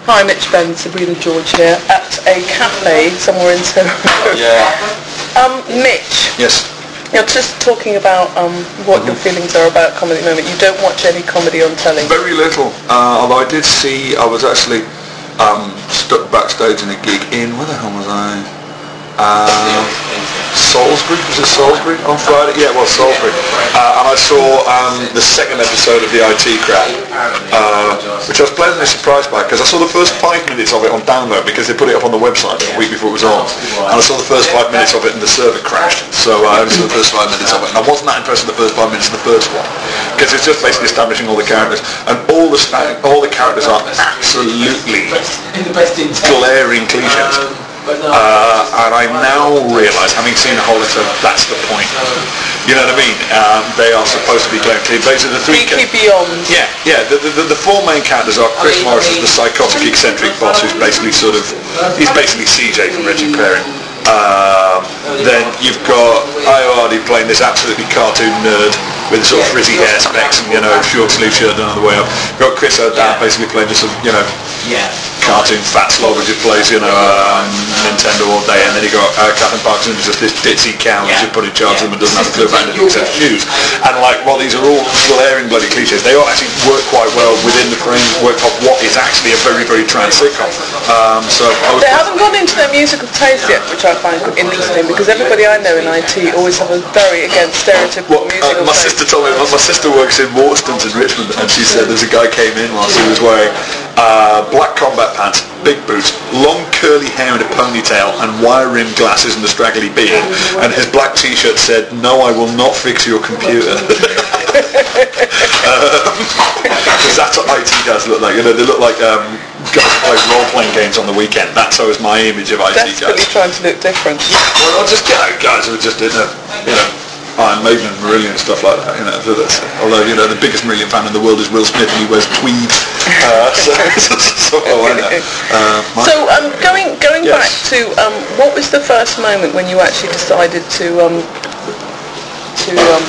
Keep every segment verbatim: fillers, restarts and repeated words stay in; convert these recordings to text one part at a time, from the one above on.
Hi, Mitch Ben, Sabrina George here at a cafe somewhere in Soho. Yeah. Um, Mitch. Yes. You're just talking about um, what mm-hmm. your feelings are about comedy at the moment. You don't watch any comedy on telly? Very little. Uh, although I did see, I was actually um, stuck backstage in a gig in, where the hell was I? Uh, Salisbury, was it Salisbury on Friday? Yeah, it was Salisbury. Uh, and I saw um, the second episode of the I T Crowd, uh, which I was pleasantly surprised by, because I saw the first five minutes of it on download because they put it up on the website a week before it was on. And I saw the first five minutes of it and the server crashed. So uh, I only saw the first five minutes of it. And I wasn't that impressed with the first five minutes of the first one, because it's just basically establishing all the characters. And all the sta- all the characters are absolutely glaring cliches. Uh, and I now realise, having seen the whole episode, that's the point. You know what I mean? Um, they are supposed to be playing clean. Basically, the three ca- beyond. Yeah, yeah. The, the, the four main characters are Chris Morris as the psychotic, eccentric boss, who's basically sort of, he's basically C J from Reggie Perrin. Um, then you've got Io Hardy playing this absolutely cartoon nerd with sort of frizzy hair specs and, you know, short sleeve shirt done on the way up. You've got Chris O'Dowd basically playing just a, you know, cartoon fat slog who just plays, you know, um, Nintendo all day. And then you've got uh, Catherine Parkinson, who's just this ditzy cow who's just put in charge of them and doesn't have a clue about anything except shoes. And like, while these are all glaring bloody cliches, they all actually work quite well within the framework of what is actually a very, very trans sitcom. Um, so I was they haven't gone into their musical taste yet, which I find interesting, because everybody I know in I T always have a very, again, stereotypical well, musical uh, my taste. sister told me, my, my sister works in Waterstones in Richmond, and she said there's a guy came in whilst he was wearing uh, black combat pants, big boots, long curly hair in a ponytail, and wire-rimmed glasses and a straggly beard, and his black t-shirt said, "No, I will not fix your computer." Because um, that's what I T guys look like. You know, they look like um, guys who play role-playing games on the weekend. That's always my image of I T guys. Desperately trying to look different. Well, I'll just get out guys who are just in a, you know, Iron Maiden and Marillion and stuff like that, you know. So that's, although, you know, the biggest Marillion fan in the world is Will Smith, and he wears tweed. Uh, so, so, so, oh, I know. Uh, so um, going going yes. back to um, what was the first moment when you actually decided to um, to um,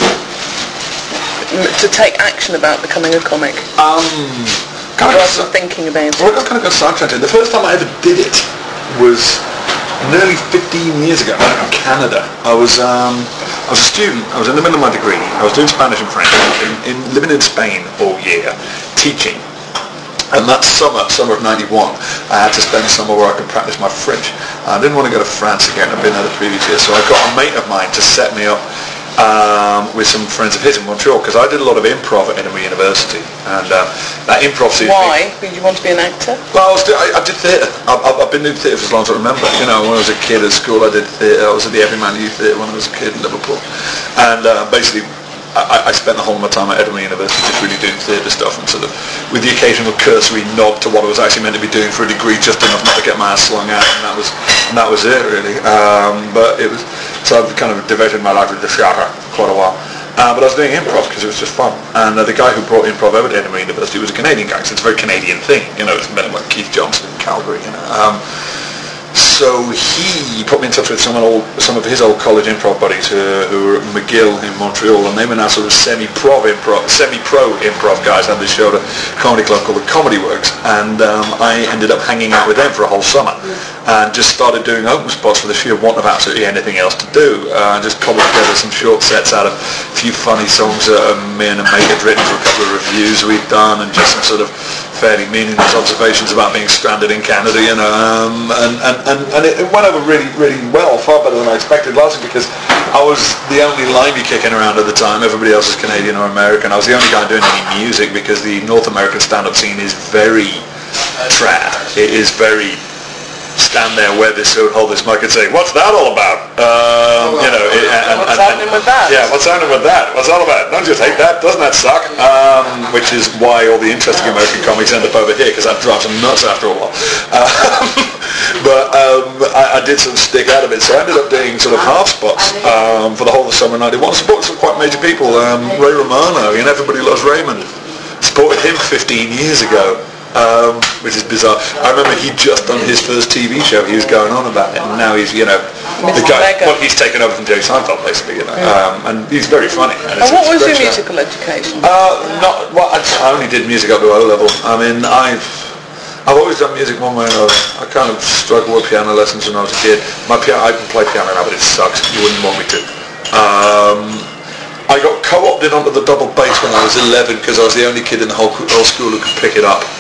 to take action about becoming a comic? Um, kind rather of than thinking about it. Well, I kind of got sidetracked. The first time I ever did it was nearly fifteen years ago in Canada. I was um, I was a student. I was in the middle of my degree. I was doing Spanish and French. In, in living in Spain all year, teaching. And that summer, summer of ninety-one, I had to spend a summer where I could practice my French. I didn't want to go to France again. I'd been there the previous year, so I got a mate of mine to set me up um, with some friends of his in Montreal, because I did a lot of improv at Edinburgh University, and uh, that improv seems Why? Did you want to be an actor? Well, I, was do- I, I did theatre. I've, I've been doing theatre for as long as I remember. You know, when I was a kid at school, I did theatre. I was at the Everyman Youth Theatre when I was a kid in Liverpool, and uh, basically I, I spent the whole of my time at Edinburgh University just really doing theatre stuff, and sort of with the occasional cursory nod to what I was actually meant to be doing for a degree, just enough not to get my ass slung out, and that was and that was it really. Um, but it was so I've kind of devoted my life to the theatre for quite a while. Uh, but I was doing improv because it was just fun, and uh, the guy who brought improv over to Edinburgh University was a Canadian guy, so it's a very Canadian thing, you know. It's men like Keith Johnson in Calgary, you know. Um, So he put me in touch with some old, some of his old college improv buddies who, who were at McGill in Montreal, and they were now sort of semi-pro improv, semi-pro improv guys. Had this show at a comedy club called the Comedy Works, and um, I ended up hanging out with them for a whole summer, and just started doing open spots for the sheer want of absolutely anything else to do. Uh, just cobbled together some short sets out of a few funny songs that um, me and a mate had written for a couple of reviews we'd done, and just some sort of fairly meaningless observations about being stranded in Canada, you know, um, and, and, and, and it, it went over really, really well, far better than I expected, largely because I was the only limey kicking around at the time. Everybody else was Canadian or American. I was the only guy doing any music, because the North American stand-up scene is very trad. It is very stand there, wear this suit, hold this mic and say, "What's that all about?" Um, you know, it, and, what's and, happening and, with that? Yeah, what's happening with that? What's that all about? Don't you hate that? Doesn't that suck? Um, which is why all the interesting American comics end up over here, because that drives them nuts after a while. Um, but um, I, I did sort of stick out a bit, so I ended up doing sort of half spots um, for the whole of the summer ninety-one. Supported some quite major people, um, Ray Romano, you know, Everybody Loves Raymond. Supported him fifteen years ago. Um, which is bizarre. I remember he'd just done his first T V show. He was going on about it, and now he's, you know, the guy. Well, he's taken over from Jerry Seinfeld, basically, you know, yeah. um, and he's very funny. And, and what was your show. musical education? Uh, not well. I only did music up to O level. I mean, I I've always done music one way or another. I kind of struggled with piano lessons when I was a kid. My piano, I can play piano now, but it sucks. You wouldn't want me to. Um, I got co-opted onto the double bass when I was eleven because I was the only kid in the whole, whole school who could pick it up.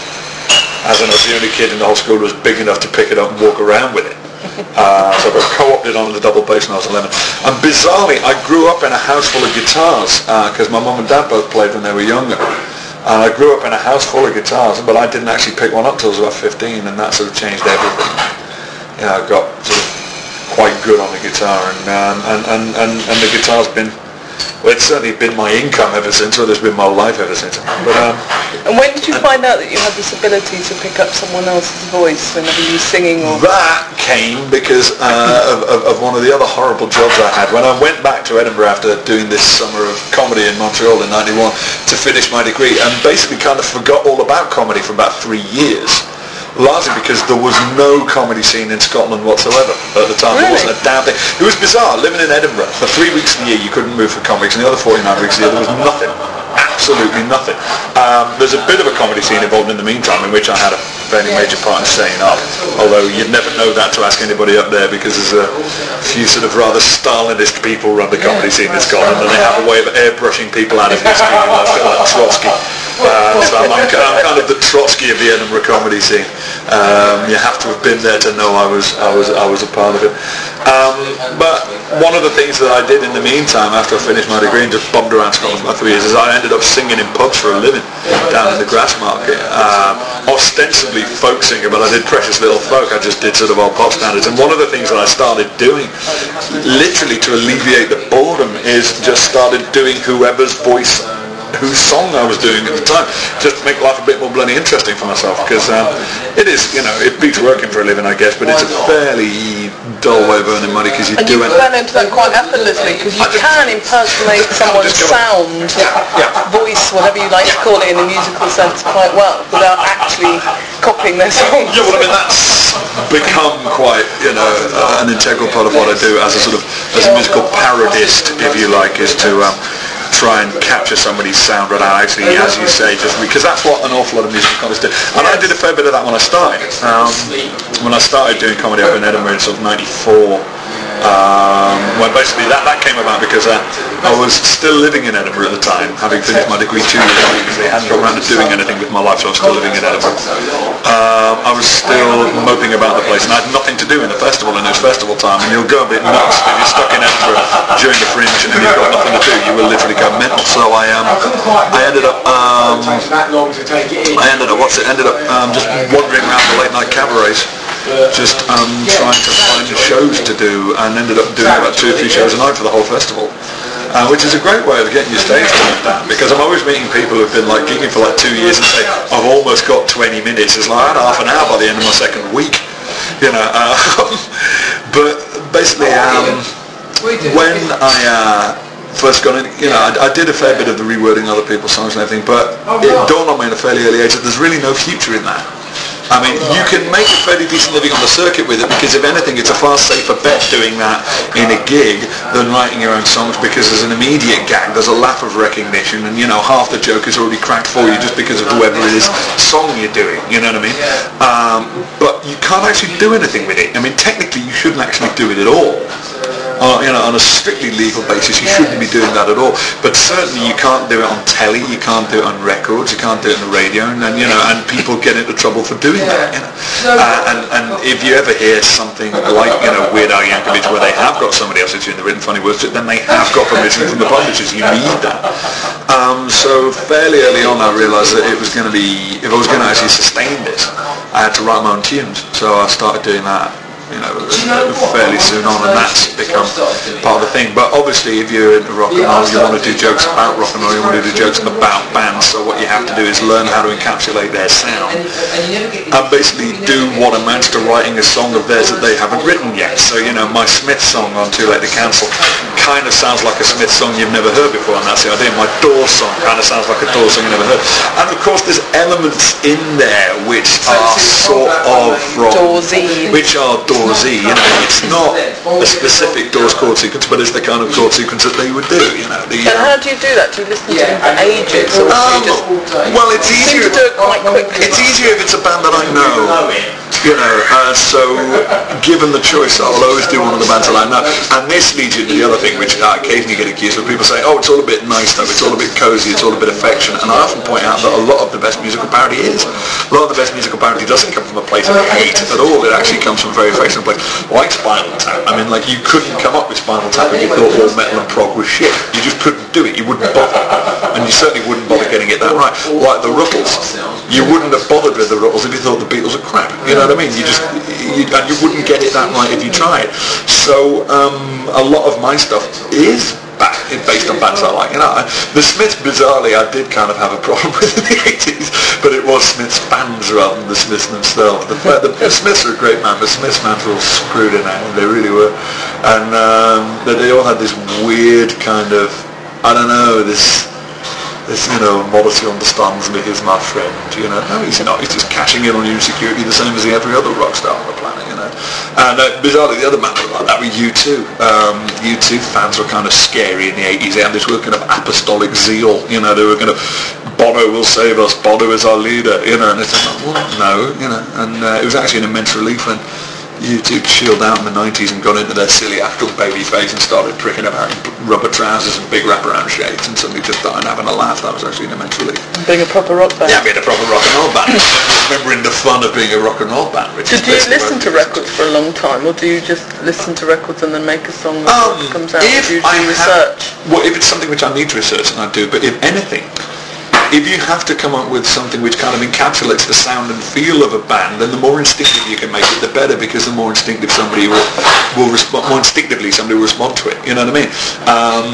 As in, I was the only kid in the whole school who was big enough to pick it up and walk around with it. Uh, so I got co-opted onto the double bass when I was eleven. And bizarrely, I grew up in a house full of guitars because uh, my mum and dad both played when they were younger. And I grew up in a house full of guitars, but I didn't actually pick one up till I was about fifteen, and that sort of changed everything. Yeah, I got sort of quite good on the guitar, and um, and, and, and, and the guitar's been, well, it's certainly been my income ever since, or it's been my life ever since. But um, and when did you find out that you had this ability to pick up someone else's voice whenever you were singing? Or that came because uh, of, of, of one of the other horrible jobs I had. When I went back to Edinburgh after doing this summer of comedy in Montreal in ninety-one to finish my degree, and basically kind of forgot all about comedy for about three years. Largely because there was no comedy scene in Scotland whatsoever at the time. Really? There wasn't a damn thing. It was bizarre. Living in Edinburgh for three weeks of the year, you couldn't move for comics, and the other forty-nine weeks of the year, there was nothing. Absolutely nothing. Um, there's a bit of a comedy scene involved in the meantime, in which I had a fairly major part in staying up. Although you'd never know that to ask anybody up there, because there's a few sort of rather Stalinist people run the comedy scene in Scotland, and they have a way of airbrushing people out of history, like, like Trotsky. Uh, so I'm, I'm kind of the Trotsky of the Edinburgh comedy scene. Um, you have to have been there to know I was I was I was a part of it. Um, but one of the things that I did in the meantime, after I finished my degree and just bummed around Scotland for three years, is I ended up singing in pubs for a living down in the Grassmarket. Um, ostensibly folk singer, but I did precious little folk. I just did sort of old pop standards. And one of the things that I started doing, literally to alleviate the boredom, is just started doing whoever's voice, whose song I was doing at the time, just to make life a bit more bloody interesting for myself, because um, it is, you know, it beats working for a living, I guess, but it's a fairly dull way of earning money, because you and do you it. fell into that quite effortlessly, because you can impersonate someone's sound, yeah. voice, whatever you like to call it in a musical sense, quite well, without actually copying their song. Yeah, well, I mean, that's become quite, you know, uh, an integral part of what I do as a sort of, as a musical parodist, if you like, is to um, try and capture somebody's sound without actually, as you say, just because that's what an awful lot of musical comics do. And I did a fair bit of that when I started. Um, when I started doing comedy up in Edinburgh in sort of ninety-four, um, well, basically that, that came about because uh, I was still living in Edinburgh at the time, having finished my degree two years ago, because they hadn't got around to doing anything with my life, so I was still living in Edinburgh. Um, I was still moping about the place, and I had nothing to do in the festival, and it was festival time, and you'll go a bit nuts if you're stuck in Edinburgh during the Fringe and you've got nothing to do. You will literally go mental. So I um, I ended up um, I ended up what's it ended up um, just wandering around the late night cabarets, just um, trying to find shows to do, and ended up doing about two or three shows a night for the whole festival. Uh, which is a great way of getting your stage time down, because I'm always meeting people who've been like gigging for like two years and say, I've almost got twenty minutes. It's like I had half an hour by the end of my second week, you know. Um, but basically, um, when I uh, first got in, you know, I, I did a fair bit of the rewording other people's songs and everything, but it dawned on me at a fairly early age that there's really no future in that. I mean, you can make a fairly decent living on the circuit with it, because if anything, it's a far safer bet doing that in a gig than writing your own songs, because there's an immediate gag, there's a laugh of recognition, and, you know, half the joke is already cracked for you just because of whoever it is song you're doing, you know what I mean? Um, but you can't actually do anything with it. I mean, technically, you shouldn't actually do it at all. Uh, you know, on a strictly legal basis, you shouldn't be doing that at all. But certainly, you can't do it on telly, you can't do it on records, you can't do it on the radio, and, and you know, and people get into trouble for doing that. You know, uh, and and if you ever hear something like, you know, Weird Al Yankovic, where they have got somebody else doing the written funny words, then they have got permission from the publishers. You need that. Um, so fairly early on, I realised that it was going to be, if I was going to actually sustain this, I had to write my own tunes. So I started doing that, you know, fairly soon on, and that's become part of the thing. But obviously, if you're into rock and roll, you want to do jokes about rock and roll, you want to do jokes about bands, so what you have to do is learn how to encapsulate their sound, and basically do what amounts to writing a song of theirs that they haven't written yet. So, you know, my Smith song on Too Late to Cancel kind of sounds like a Smith song you've never heard before, and that's the idea. My Doors song kind of sounds like a Doors song you've never heard. And of course, there's elements in there which are sort of from... Doorsy. Which are Doorsy, you know. It's not a specific Doors chord sequence, but it's the kind of chord sequence that they would do, you know. The, and um, how do you do that? Do you listen to them for ages? Or um, do you just well, it's seem easier. to do it quite quickly? It's easier if it's a band that I know, You know, uh, so given the choice, I'll always do one of the bands I like. Now, and this leads you to the other thing, which I occasionally get accused of. People say, oh, it's all a bit nice stuff, it's all a bit cozy, it's all a bit affectionate. And I often point out that a lot of the best musical parody is. A lot of the best musical parody doesn't come from a place of hate at all. It actually comes from a very affectionate place, like Spinal Tap. I mean, like, you couldn't come up with Spinal Tap if you thought all metal and prog was shit. You just couldn't do it. You wouldn't bother. And you certainly wouldn't bother getting it that right. Like the Ruttles. You wouldn't have bothered with the Ruttles if you thought the Beatles were crap. You know what I mean? You just, you, and you wouldn't get it that right if you tried. So um, a lot of my stuff is back, based on bands I like. You know, the Smiths, bizarrely, I did kind of have a problem with in the eighties, but it was Smiths bands rather than the Smiths themselves. The, the, the Smiths are a great band, but Smiths fans were all screwed in it, they really were. And um, they all had this weird kind of, I don't know, this... This, you know, Modesty understands me, he's my friend, you know. No, he's not. He's just cashing in on your insecurity the same as every other rock star on the planet, you know. And uh, bizarrely, the other man like that were U two. Um, U two fans were kind of scary in the eighties. They had this kind of apostolic zeal, you know. They were kind of, Bono will save us, Bono is our leader, you know. And it's like, well, no, you know. And uh, it was actually an immense relief when U two chilled out in the nineties and got into their silly actual baby face and started pricking about in rubber trousers and big wraparound shades and suddenly just started having a laugh. That was actually an immense relief. Being a proper rock band. Yeah, being a proper rock and roll band. Remembering the fun of being a rock and roll band. Which Did you listen to records for a long time, or do you just listen to records and then make a song that um, comes out? If do you do I research? Have, well, if it's something which I need to research, then I do. But if anything, if you have to come up with something which kind of encapsulates the sound and feel of a band, then the more instinctive you can make it, the better, because the more instinctive somebody will, will respond, more instinctively somebody will respond to it. You know what I mean? Um,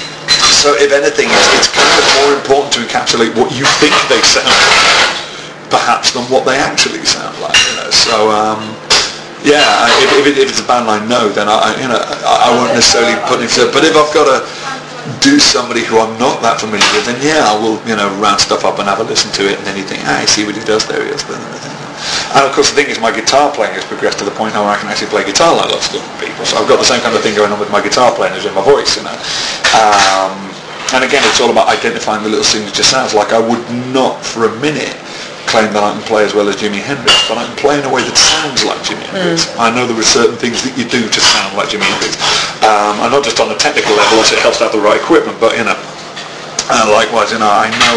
so if anything, it's, it's kind of more important to encapsulate what you think they sound like, perhaps, than what they actually sound like. You know? So um, yeah, if, if, it, if it's a band I know, then I, you know, I, I won't necessarily put it into. But if I've got to do somebody who I'm not that familiar with, then yeah, I will, you know, round stuff up and have a listen to it, and then you think, ah, I see what he does, there he is. And of course the thing is, my guitar playing has progressed to the point now where I can actually play guitar like lots of different people, so I've got the same kind of thing going on with my guitar playing as in my voice, you know. Um, and again, it's all about identifying the little signature sounds. Like, I would not for a minute claim that I can play as well as Jimi Hendrix, but I can play in a way that sounds like Jimi Hendrix. Mm. I know there are certain things that you do to sound like Jimi Hendrix. Um, and not just on a technical level, also it helps to have the right equipment, but, you know, uh, likewise, you know, I know,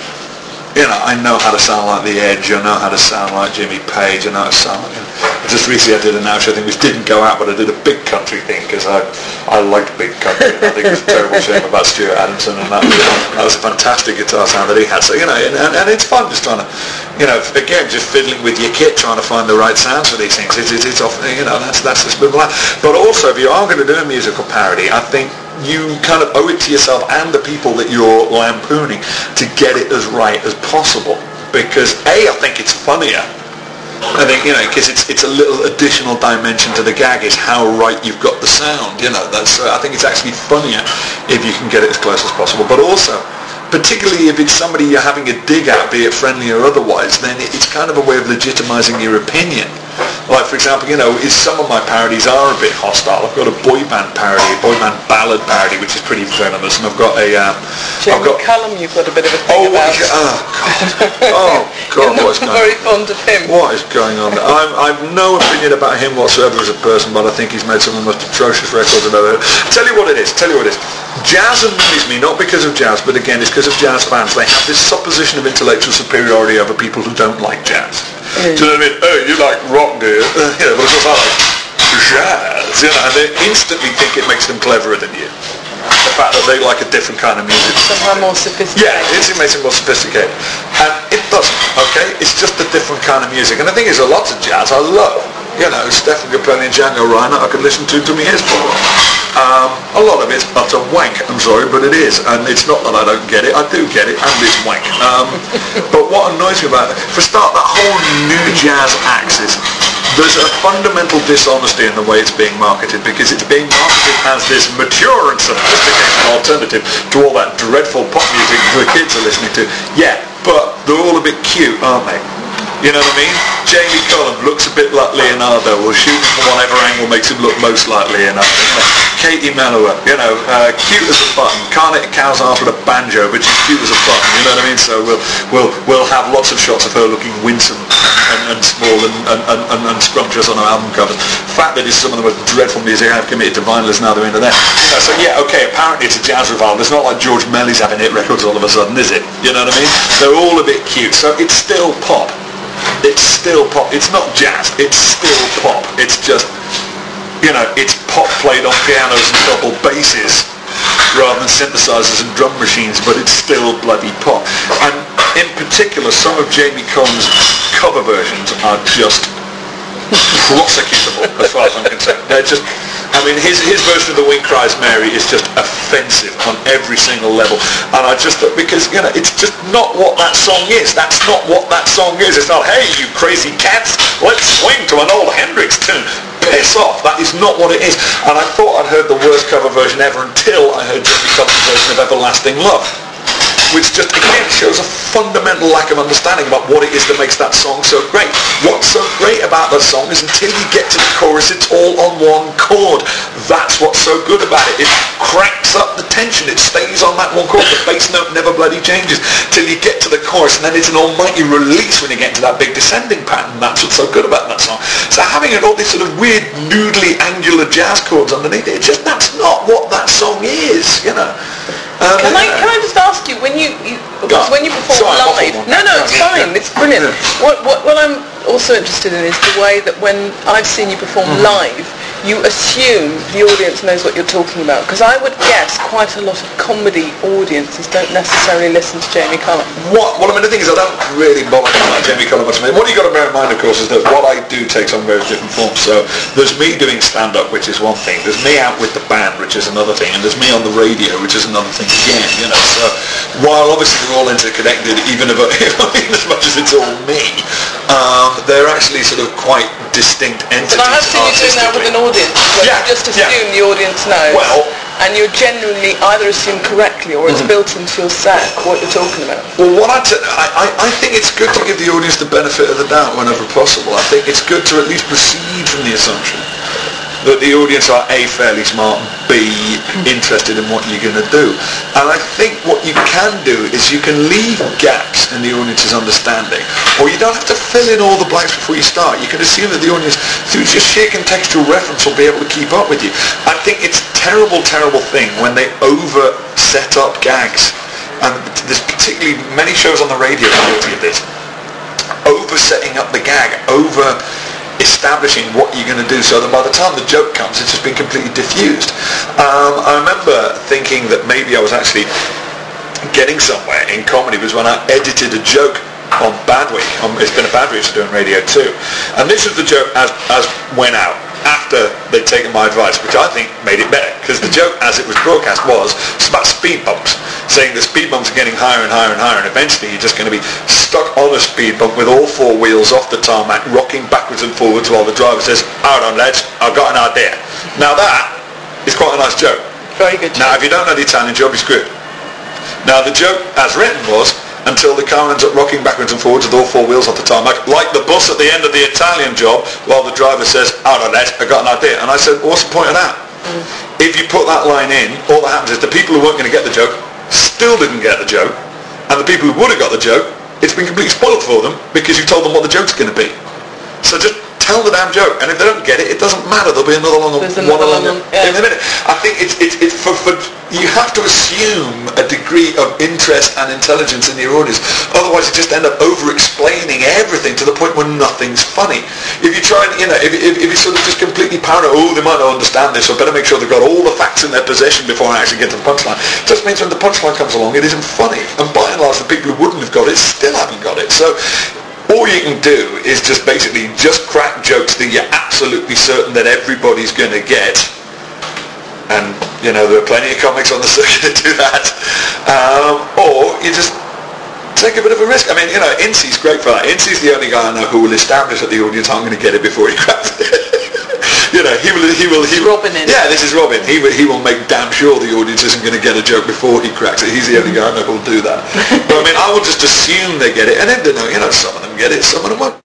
you know, I know how to sound like The Edge, I know how to sound like Jimmy Page, I know how to sound like, you know, just recently I did an outro thing which didn't go out, but I did a big country thing because I I liked big country. I think it's a terrible shame about Stuart Adamson, and that, that was a fantastic guitar sound that he had. So, you know, and, and it's fun just trying to, you know, again, just fiddling with your kit, trying to find the right sounds for these things. It's, it's, it's often, you know, that's that's the spin. But also, if you are going to do a musical parody, I think you kind of owe it to yourself and the people that you're lampooning to get it as right as possible. Because A, I think it's funnier. I think, you know, because it's it's a little additional dimension to the gag is how right you've got the sound, you know. That's uh, I think it's actually funnier if you can get it as close as possible. But also, particularly if it's somebody you're having a dig at, be it friendly or otherwise, then it's kind of a way of legitimizing your opinion. Like, for example, you know, is some of my parodies are a bit hostile. I've got a boy band parody, a boy band ballad parody, which is pretty venomous, and I've got a... Um, Jamie I've got, Cullum, you've got a bit of a thing oh, about. Oh, God. Oh, God, You're what's not going very on? fond of him. What is going on there? I'm, I've no opinion about him whatsoever as a person, but I think he's made some of the most atrocious records I've ever heard. Tell you what it is, tell you what it is. Jazz annoys me, not because of jazz, but again, it's because of jazz fans. They have this supposition of intellectual superiority over people who don't like jazz. Mm. Do you know what I mean? Oh, you like rock, do you? Uh, yeah, but of course I like jazz, you know, and they instantly think it makes them cleverer than you. The fact that they like a different kind of music. Somehow more sophisticated. Yeah, it makes it more sophisticated. And it doesn't, okay? It's just a different kind of music. And the thing is, a lot of jazz I love. You know, Stephen Grappelli and Django Reinhardt I could listen to to my ears for. Um, a lot of it's utter wank, I'm sorry, but it is. And it's not that I don't get it, I do get it, and it's wank. Um, but what annoys me about it, for a start, that whole new jazz axis, there's a fundamental dishonesty in the way it's being marketed, because it's being marketed as this mature and sophisticated alternative to all that dreadful pop music the kids are listening to. Yeah, but they're all a bit cute, aren't they? You know what I mean? Jamie Cullum looks a bit like Leonardo, or shooting from whatever angle makes him look most like Leonardo. Katie Melua, you know, uh, cute as a button. Can't hit a cow's arse with a banjo, but she's cute as a button. You know what I mean? So we'll we'll we'll have lots of shots of her looking winsome and, and small and, and, and, and scrumptious on our album covers. The fact that it's some of the most dreadful music I've committed to vinyl is now they're into that. You know, so yeah, okay, apparently it's a jazz revival. It's not like George Melly's having hit records all of a sudden, is it? You know what I mean? They're all a bit cute. So it's still pop. It's still pop. It's not jazz. It's still pop. It's just, you know, it's pop played on pianos and double basses rather than synthesizers and drum machines, but it's still bloody pop. And in particular, some of Jamie Cullum's cover versions are just prosecutable as far as I'm concerned. They're just, I mean, his his version of The Wind Cries Mary is just offensive on every single level. And I just thought, because, you know, it's just not what that song is. That's not what that song is. It's not, hey, you crazy cats, let's swing to an old Hendrix tune. Piss off. That is not what it is. And I thought I'd heard the worst cover version ever until I heard Jamie Cullum's version of Everlasting Love, which just, again, shows a fundamental lack of understanding about what it is that makes that song so great. What's so great about that song is until you get to the chorus, it's all on one chord. That's what's so good about it. It cracks up the tension. It stays on that one chord. The bass note never bloody changes till you get to the chorus, and then it's an almighty release when you get to that big descending pattern. That's what's so good about that song. So having all these sort of weird, noodly, angular jazz chords underneath it, it's just, that's not what that song is, you know. Um, can I can I just ask you, when you, you because when you perform Sorry, live, no no it's yeah, fine, yeah. it's brilliant. Yeah. What, what what I'm also interested in is the way that when I've seen you perform mm-hmm. live, you assume the audience knows what you're talking about. Because I would guess quite a lot of comedy audiences don't necessarily listen to Jamie Cullum. What? Well, I mean, the thing is, I don't really bother about Jamie Cullum much. What you've got to bear in mind, of course, is that what I do takes on very different forms. So there's me doing stand-up, which is one thing. There's me out with the band, which is another thing. And there's me on the radio, which is another thing again, you know. So while obviously they're all interconnected, even, if, even as much as it's all me, um, they're actually sort of quite distinct entities. But I have seen you doing that with an audience, where yeah, you just assume yeah. the audience knows. Well, and you're genuinely either assume correctly or it's mm-hmm. built into your set what you're talking about. Well, what I, t- I, I, I think it's good to give the audience the benefit of the doubt whenever possible. I think it's good to at least proceed from the assumption that the audience are A, fairly smart, B, interested in what you're going to do. And I think what you can do is you can leave gaps in the audience's understanding, or you don't have to fill in all the blanks before you start. You can assume that the audience, through just sheer contextual reference, will be able to keep up with you. I think it's a terrible, terrible thing when they over set up gags. And there's particularly many shows on the radio guilty of this. Over setting up the gag, over establishing what you're going to do, so that by the time the joke comes, it's just been completely diffused. Um, I remember thinking that maybe I was actually getting somewhere in comedy was when I edited a joke on Bad Week. On, it's been a Bad Week to do on radio too. And this was the joke as, as went out after they'd taken my advice, which I think made it better, because the joke as it was broadcast was it's about speed bumps, saying the speed bumps are getting higher and higher and higher, and eventually you're just going to be stuck on a speed bump with all four wheels off the tarmac, rocking backwards and forwards while the driver says, "Hold on lads, I've got an idea." Now that is quite a nice joke. Very good joke. Now if you don't know the Italian joke, you're screwed. Now the joke as written was, until the car ends up rocking backwards and forwards with all four wheels off the tarmac, like the bus at the end of the Italian job, while the driver says, "Hold on lads, I've got an idea." And I said, what's the point of that? Mm. If you put that line in, all that happens is the people who weren't going to get the joke still didn't get the joke, and the people who would have got the joke, it's been completely spoiled for them because you've told them what the joke's going to be. So just tell the damn joke, and if they don't get it, it doesn't matter. There'll be another long one along yeah. in a minute. I think it's it's it's for, for you have to assume a degree of interest and intelligence in your audience. Otherwise, you just end up over-explaining everything to the point where nothing's funny. If you try and, you know, if, if, if you're sort of just completely paranoid, oh, they might not understand this, so I better make sure they've got all the facts in their possession before I actually get to the punchline. It just means when the punchline comes along, it isn't funny. And by and large, the people who wouldn't have got it still haven't got it. So all you can do is just basically just crack jokes that you're absolutely certain that everybody's going to get. And, you know, there are plenty of comics on the circuit that do that. Um, or you just take a bit of a risk. I mean, you know, Incy's great for that. Incy's the only guy I know who will establish that the audience aren't going to get it before he cracks it. You know, he will, he will, he will. Robin in. Yeah, this is Robin. He will, he will make damn sure the audience isn't going to get a joke before he cracks it. He's the only guy I know who will do that. But I mean, I will just assume they get it, and then, you know, some of them get it, some of them won't.